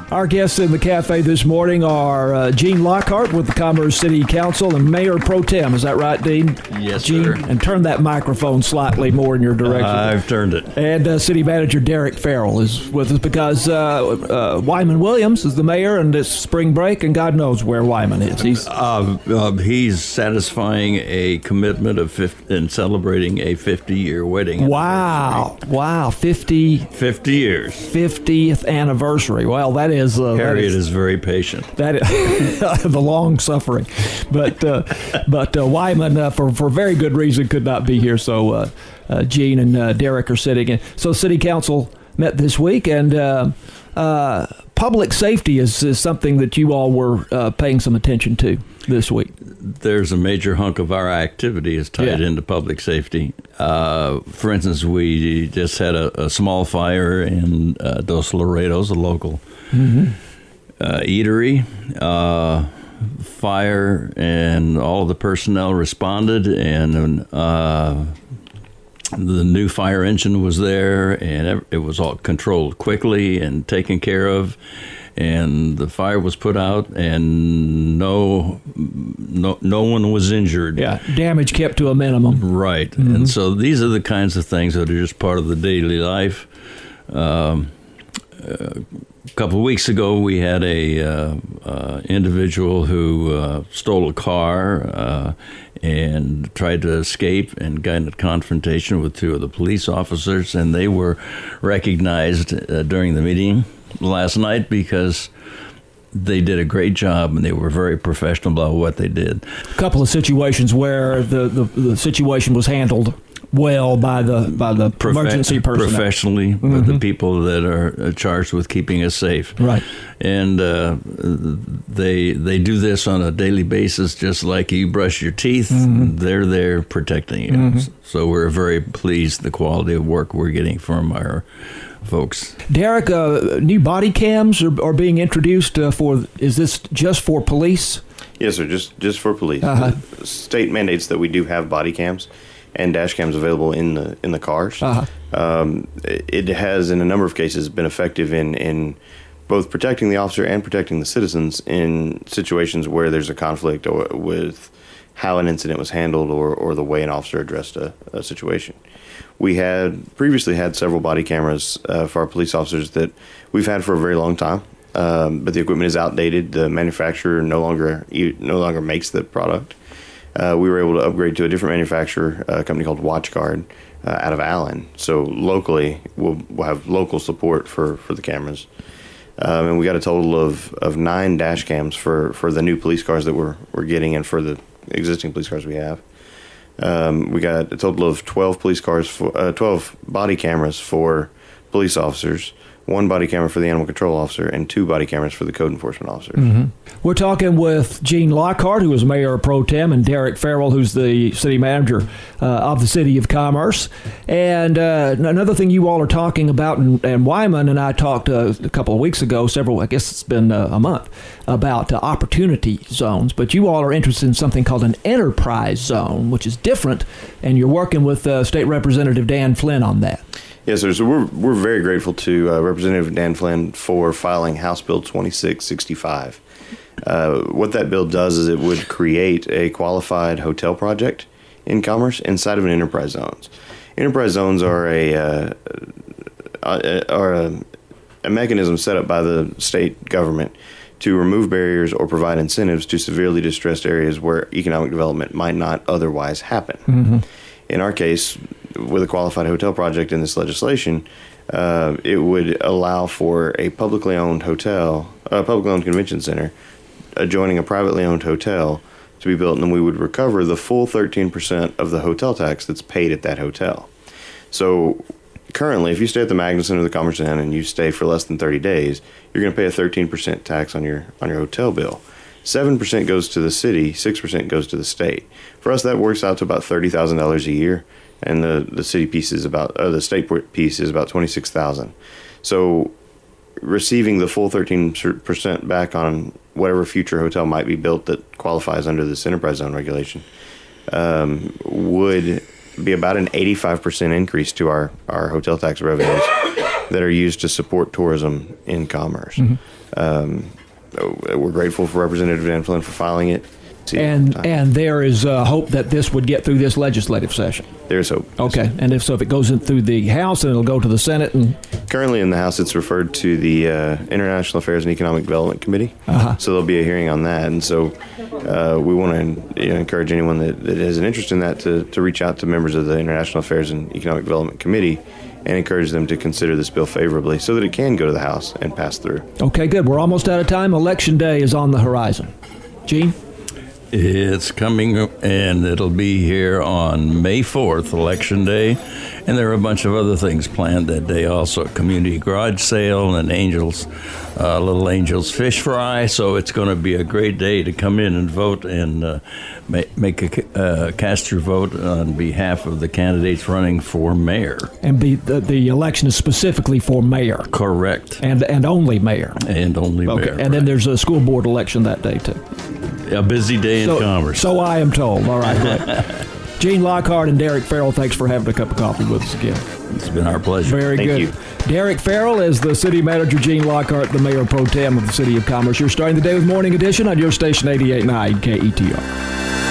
Our guests in the cafe this morning are Gene Lockhart with the Commerce City Council and Mayor Pro Tem. Is that right, Dean? Yes, Gene, sir. and turn that microphone slightly more in your direction. I've turned it. And City Manager Derek Farrell is with us because Wyman Williams is the mayor, and it's spring break, and God knows where Wyman is. He's satisfying a commitment of in celebrating a 50-year wedding. Wow, 50 years. 50th anniversary. Well, that is Harriet is very patient. That is the long suffering, but Wyman for very good reason could not be here. So Gene and Derek are sitting in. So City Council met this week, and public safety is something that you all were paying some attention to this week. There's a major hunk of our activity is tied into public safety. For instance, we just had a small fire in Dos Laredos, a local eatery. Fire, and all of the personnel responded, and the new fire engine was there, and it was all controlled quickly and taken care of. And the fire was put out, and no one was injured. Yeah, damage kept to a minimum. Right, and so these are the kinds of things that are just part of the daily life. A couple of weeks ago, we had a individual who stole a car and tried to escape and got in a confrontation with two of the police officers, and they were recognized during the meeting last night because they did a great job and they were very professional about what they did. A couple of situations where the situation was handled well by the emergency personnel. Professionally, but the people that are charged with keeping us safe. Right. And they do this on a daily basis, just like you brush your teeth. They're there protecting you. So we're very pleased the quality of work we're getting from our folks. Derek, new body cams are being introduced is this just for police? Yes, sir, just for police. State mandates that we do have body cams and dash cams available in the cars. It has, in a number of cases, been effective in both protecting the officer and protecting the citizens in situations where there's a conflict with how an incident was handled or the way an officer addressed a situation. We had previously had several body cameras for our police officers that we've had for a very long time, but the equipment is outdated. The manufacturer no longer makes the product. We were able to upgrade to a different manufacturer, a company called WatchGuard, out of Allen. So locally, we'll have local support for the cameras. And we got a total of 9 dash cams for the new police cars that we're getting and for the existing police cars we have. We got a total of 12 police cars, 12 body cameras for police officers, 1 body camera for the animal control officer, and 2 body cameras for the code enforcement officer. We're talking with Gene Lockhart, who is Mayor Pro Tem, and Derek Farrell, who's the city manager of the City of Commerce. And another thing you all are talking about, and Wyman and I talked a couple of weeks ago, I guess it's been a month, about opportunity zones. But you all are interested in something called an enterprise zone, which is different, and you're working with State Representative Dan Flynn on that. Yes, sir. So we're very grateful to Representative Dan Flynn for filing House Bill 2665. What that bill does is it would create a qualified hotel project in Commerce inside of an enterprise zones. Enterprise zones are a mechanism set up by the state government to remove barriers or provide incentives to severely distressed areas where economic development might not otherwise happen. In our case, with a qualified hotel project in this legislation, it would allow for a publicly owned hotel, a publicly owned convention center, adjoining a privately owned hotel to be built, and then we would recover the full 13% of the hotel tax that's paid at that hotel. So currently, if you stay at the Magnuson or the Commerce Inn and you stay for less than 30 days, you're going to pay a 13% tax on your hotel bill. 7% goes to the city, 6% goes to the state. For us, that works out to about $30,000 a year, and the city piece is the state piece is about $26,000. So receiving the full 13% back on whatever future hotel might be built that qualifies under this enterprise zone regulation would be about an 85% increase to our hotel tax revenues that are used to support tourism in Commerce. We're grateful for Representative Dan Flynn for filing it. And there is hope that this would get through this legislative session. There's hope. Okay, and if it goes in through the House, then it'll go to the Senate. And currently in the House, it's referred to the International Affairs and Economic Development Committee. So there'll be a hearing on that. And so we want to encourage anyone that has an interest in that to reach out to members of the International Affairs and Economic Development Committee and encourage them to consider this bill favorably so that it can go to the House and pass through. Okay, good. We're almost out of time. Election Day is on the horizon. Gene? It's coming, and it'll be here on May 4th, Election Day. And there are a bunch of other things planned that day also. A community garage sale and Little Angels Fish Fry. So it's going to be a great day to come in and vote and cast your vote on behalf of the candidates running for mayor. And the election is specifically for mayor. Correct. And only mayor. And only mayor. And then there's a school board election that day, too. A busy day in Commerce. So I am told. All right. Gene Lockhart and Derek Farrell, thanks for having a cup of coffee with us again. It's been our pleasure. Very good. Thank you. Derek Farrell is the city manager, Gene Lockhart, the mayor pro tem of the city of Commerce. You're starting the day with Morning Edition on your station 88.9 KETR.